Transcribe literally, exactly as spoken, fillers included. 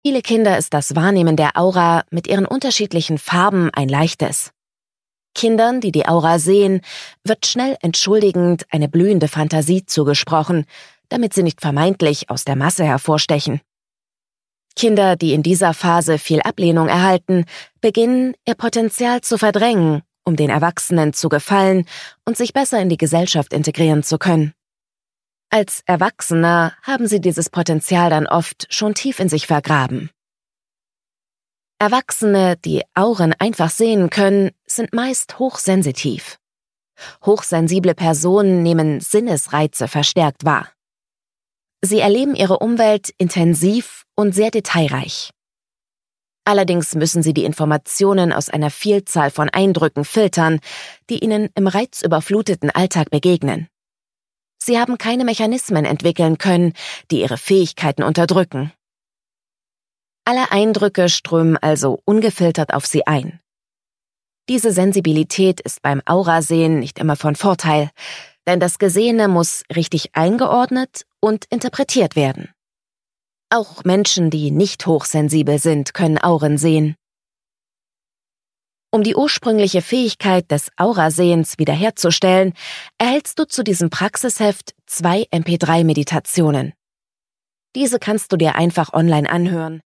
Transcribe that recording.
Viele Kinder ist das Wahrnehmen der Aura mit ihren unterschiedlichen Farben ein leichtes. Kindern, die die Aura sehen, wird schnell entschuldigend eine blühende Fantasie zugesprochen, damit sie nicht vermeintlich aus der Masse hervorstechen. Kinder, die in dieser Phase viel Ablehnung erhalten, beginnen, ihr Potenzial zu verdrängen, um den Erwachsenen zu gefallen und sich besser in die Gesellschaft integrieren zu können. Als Erwachsener haben sie dieses Potenzial dann oft schon tief in sich vergraben. Erwachsene, die Auren einfach sehen können, sind meist hochsensitiv. Hochsensible Personen nehmen Sinnesreize verstärkt wahr. Sie erleben ihre Umwelt intensiv und sehr detailreich. Allerdings müssen sie die Informationen aus einer Vielzahl von Eindrücken filtern, die ihnen im reizüberfluteten Alltag begegnen. Sie haben keine Mechanismen entwickeln können, die ihre Fähigkeiten unterdrücken. Alle Eindrücke strömen also ungefiltert auf sie ein. Diese Sensibilität ist beim Aurasehen nicht immer von Vorteil, denn das Gesehene muss richtig eingeordnet und interpretiert werden. Auch Menschen, die nicht hochsensibel sind, können Auren sehen. Um die ursprüngliche Fähigkeit des Aurasehens wiederherzustellen, erhältst du zu diesem Praxisheft zwei M P drei Meditationen. Diese kannst du dir einfach online anhören.